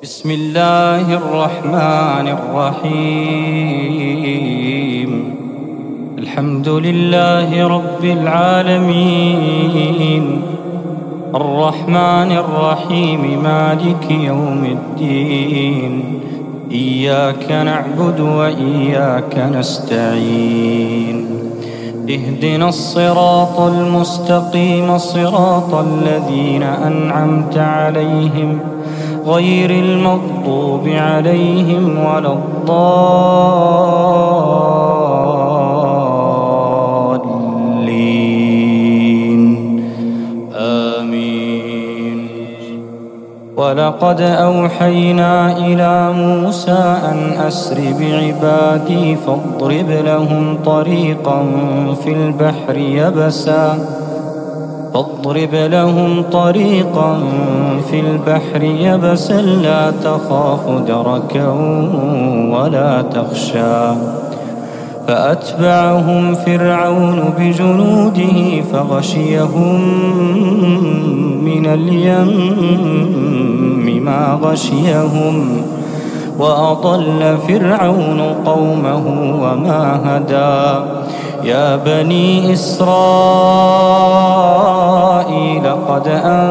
بسم الله الرحمن الرحيم. الحمد لله رب العالمين، الرحمن الرحيم، مالك يوم الدين. إياك نعبد وإياك نستعين. اهدنا الصراط المستقيم، صراط الذين أنعمت عليهم غير المغضوب عليهم ولا الضالين. آمين. ولقد أوحينا إلى موسى أن أسر بعبادي فاضرب لهم طريقا في البحر يبسا لا تخاف دركا ولا تخشى. فأتبعهم فرعون بجنوده فغشيهم من اليم ما غشيهم، وأضل فرعون قومه وما هدى. يا بني إسرائيل قد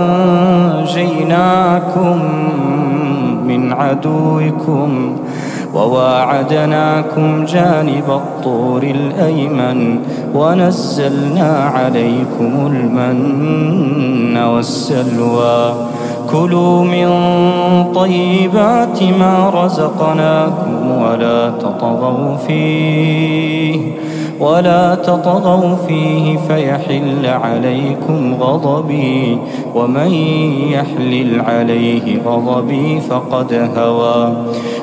أنجيناكم من عدوكم وواعدناكم جانب الطور الأيمن ونزلنا عليكم المن والسلوى. كلوا من طيبات ما رزقناكم ولا تطغوا فيه فيحل عليكم غضبي، ومن يحلل عليه غضبي فقد هوى.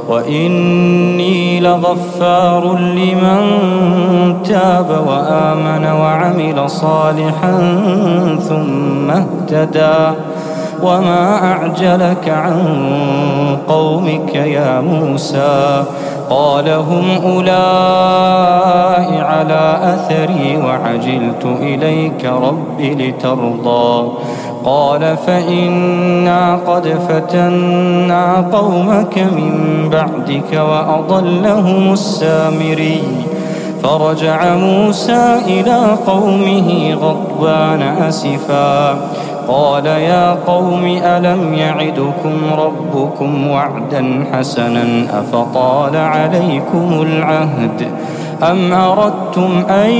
وإني لغفار لمن تاب وآمن وعمل صالحا ثم اهتدى. وما أعجلك عن قومك يا موسى؟ قال هم أولئك على أثري وعجلت إليك رب لترضى. قال فإنا قد فتنا قومك من بعدك وأضلهم السامري. فرجع موسى إلى قومه غضبان أسفا. قال يا قوم ألم يعدكم ربكم وعدا حسنا أفطال عليكم العهد أم أردتم أن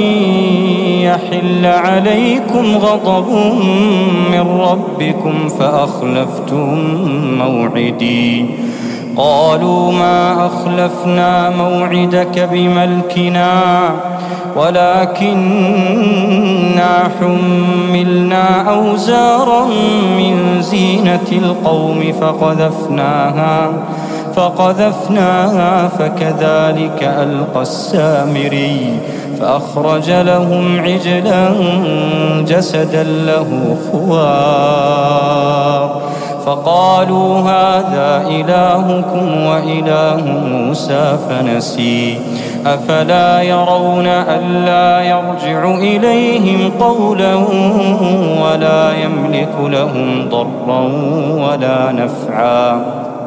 يحل عليكم غضب من ربكم فأخلفتم موعدي؟ قالوا ما أخلفنا موعدك بملكنا ولكننا حملنا أوزارا من زينة القوم فقذفناها فكذلك ألقى السامري. فأخرج لهم عجلا جسدا له خوار فقالوا هذا إلهكم وإله موسى فنسي. أفلا يرون ألا يرجع إليهم قولا ولا يملك لهم ضرا ولا نفعا؟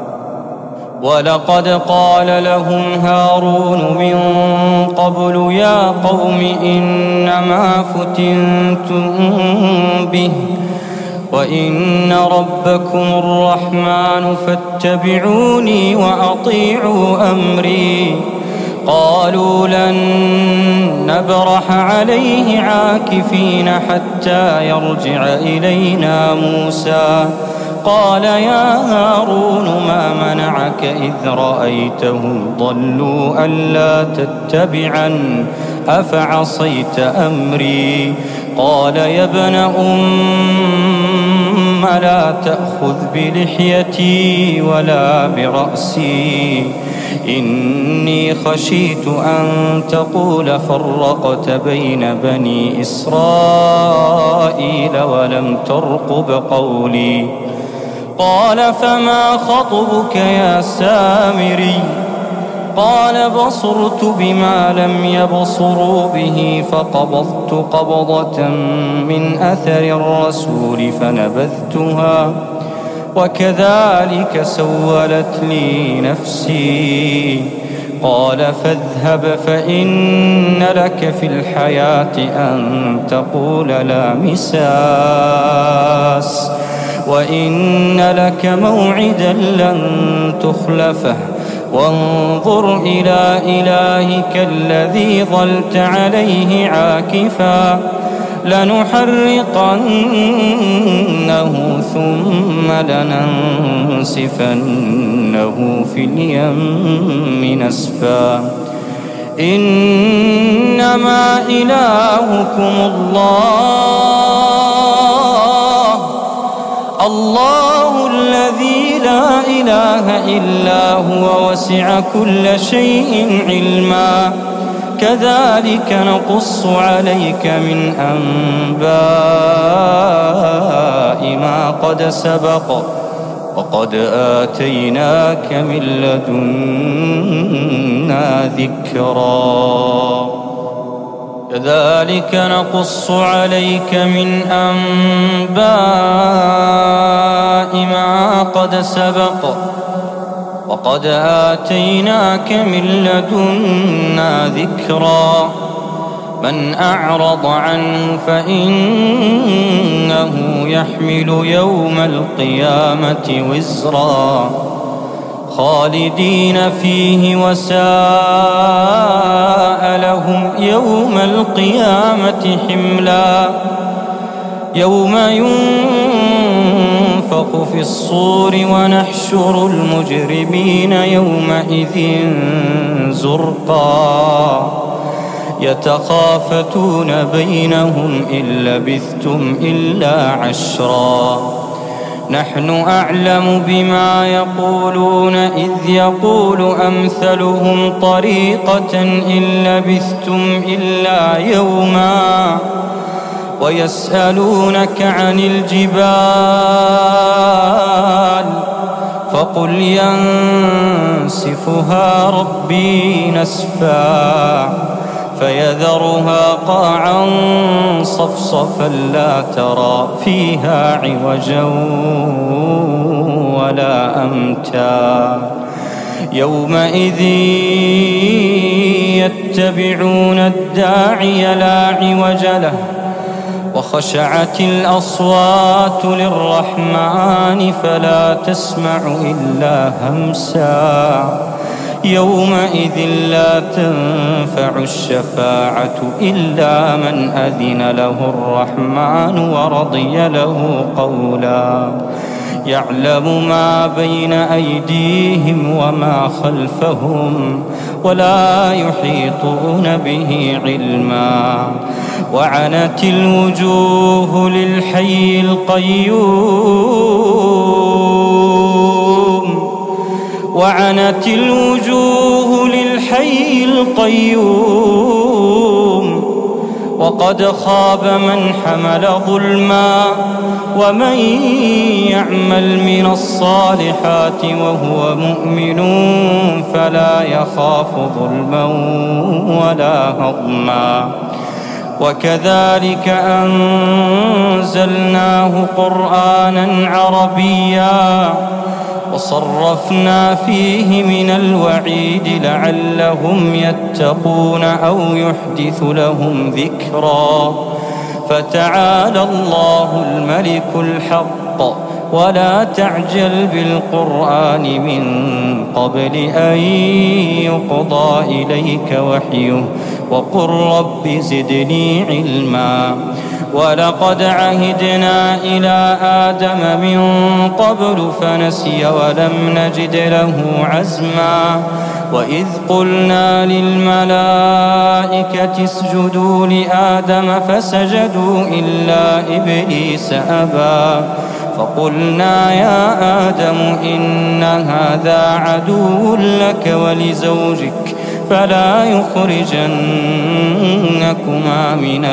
ولقد قال لهم هارون من قبل يا قوم إنما فتنتم به وإن ربكم الرحمن فاتبعوني وأطيعوا أمري. قالوا لن نبرح عليه عاكفين حتى يرجع إلينا موسى. قال يا هارون ما منعك إذ رأيتهم ضلوا ألا تتبعن أفعصيت أمري؟ قال يا ابن لا تأخذ بلحيتي ولا برأسي إني خشيت أن تقول فرقت بين بني إسرائيل ولم ترقب قولي. قال فما خطبك يا سامري؟ قال بصرت بما لم يبصروا به فقبضت قبضة من أثر الرسول وكذلك سولت لي نفسي. قال فاذهب فإن لك في الحياة أن تقول لا مساس، وإن لك موعدا لن تخلفه، وانظر إلى إلهك الذي ظلت عليه عاكفا، لنحرقنه ثم لننسفنه في اليم نسفا. إنما إلهكم الله الذي لا إله إلا هو، وسع كل شيء علما. كذلك نقص عليك من أنباء ما قد سبق، وقد آتيناك من لدنا ذكرا. كذلك نقص عليك من أنباء ما قد سبق، وقد آتيناك من لدنا ذكرا. من أعرض عنه فإنه يحمل يوم القيامة وزرا، خالدين فيه وساء لهم يوم القيامة حملا. يوم ينفخ في الصور ونحشر المجرمين يومئذ زرقا، يتخافتون بينهم إن لبثتم إلا عشرا. نحن أعلم بما يقولون إذ يقول أمثلهم طريقة إن لبثتم إلا يوما. ويسألونك عن الجبال فقل ينسفها ربي نسفا، فيذرها قاعا صفصفا لا ترى فيها عوجا ولا أمتا. يومئذ يتبعون الداعي لا عوج له، وخشعت الأصوات للرحمن فلا تسمع إلا همسا. يومئذ لا تنفع الشفاعة إلا من أذن له الرحمن ورضي له قولا. يعلم ما بين أيديهم وما خلفهم ولا يحيطون به علما. وعنت الوجوه للحي القيوم وقد خاب من حمل ظلما. ومن يعمل من الصالحات وهو مؤمن فلا يخاف ظلما ولا هضما. وكذلك أنزلناه قرآنا عربيا وصرفنا فيه من الوعيد لعلهم يتقون أو يحدث لهم ذكرا. فتعالى الله الملك الحق ولا تعجل بالقرآن من قبل أن يقضى إليك وحيه وقل رب زدني علما. ولقد عهدنا إلى آدم من قبل فنسي ولم نجد له عزما. وإذ قلنا للملائكة اسجدوا لآدم فسجدوا إلا إبليس أبى. فقلنا يا آدم إن هذا عدو لك ولزوجك فلا يخرجنكما من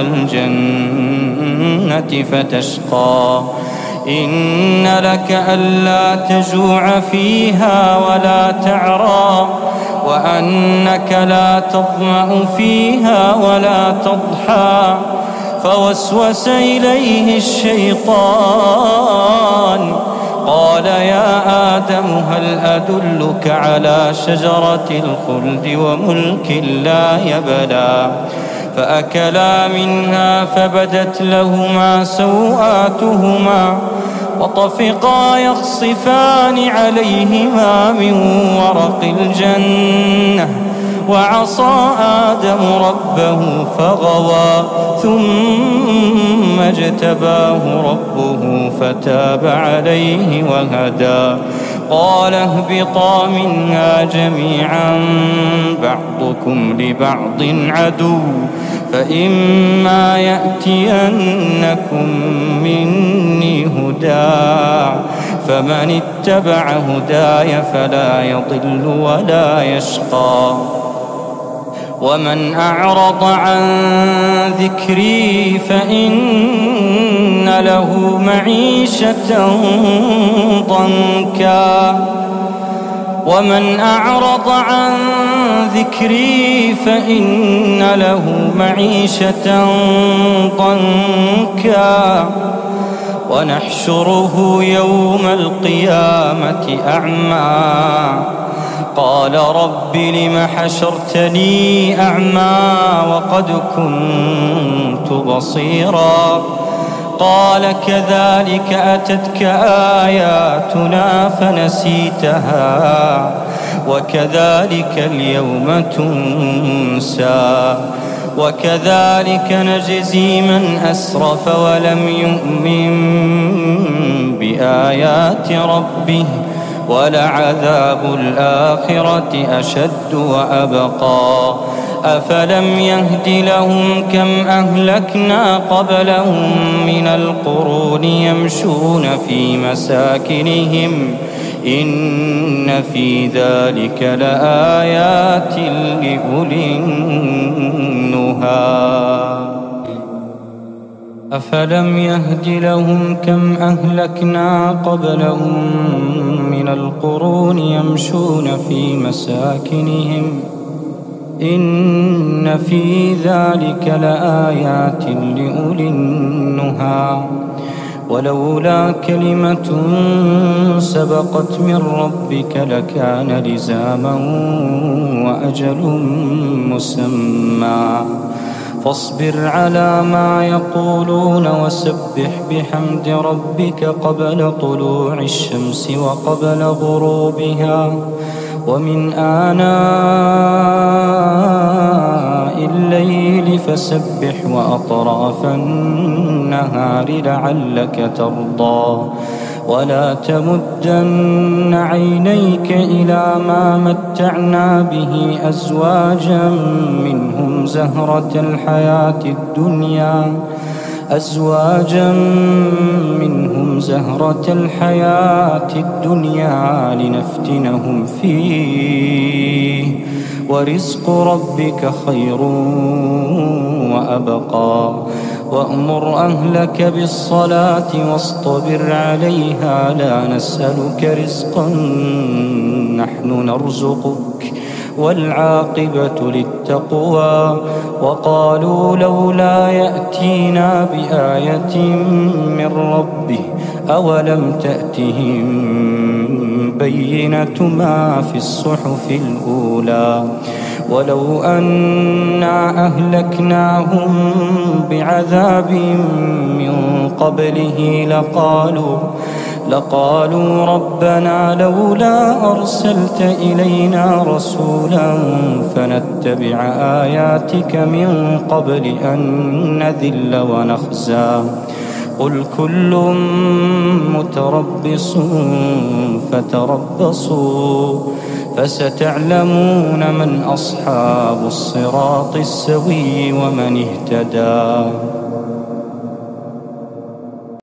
الجنة فتشقى. إن لك ألا تجوع فيها ولا تعرى وأنك لا تظمأ فيها ولا تضحى. فوسوس إليه الشيطان قال يا آدم هل أدلك على شجرة الخلد وملك لا يبلى فأكلا منها فبدت لهما سوآتهما وطفقا يخصفان عليهما من ورق الجنة وعصى آدم ربه فغوى ثم اجتباه ربه فتاب عليه وهدى قال اهبطا منها جميعا بعضكم لبعض عدو فإما يأتينكم مني هدى فمن اتبع هداي فلا يضل ولا يشقى ومن أعرض عن ذكري فإن له معيشة ضنكا ومن أعرض عن ذكري فإن له معيشة ضنكا ونحشره يوم القيامة أعمى قال رب لم حشرتني أعمى وقد كنت بصيرا قال كذلك أتتك آياتنا فنسيتها وكذلك اليوم تنسى وكذلك نجزي من أسرف ولم يؤمن بآيات ربه ولعذاب الآخرة أشد وأبقى أفلم يهد لهم كم أهلكنا قبلهم من القرون يمشون في مساكنهم إن في ذلك لآيات لأولي النهى أفلم يهد لهم كم أهلكنا قبلهم من القرون يمشون في مساكنهم إن في ذلك لآيات لأولي النهى ولولا كلمة سبقت من ربك لكان لزاما وأجل مسمى فاصبر على ما يقولون وسبح بحمد ربك قبل طلوع الشمس وقبل غروبها ومن آناء الليل فسبح وأطراف النهار لعلك ترضى ولا تمدن عينيك إلى ما متعنا به أزواجا منهم زهرة الحياة الدنيا لنفتنهم فيه ورزق ربك خير وأبقى وأمر أهلك بالصلاة واصطبر عليها لا نسألك رزقا نحن نرزقك والعاقبة للتقوى وقالوا لولا يأتينا بآية من ربه أولم تأتهم بينة ما في الصحف الأولى ولو أنا أهلكناهم بعذاب من قبله لقالوا ربنا لولا أرسلت إلينا رسولا فنتبع آياتك من قبل أن نذل ونخزى قل كل متربص فتربصوا فستعلمون من أصحاب الصراط السوي ومن اهتدى.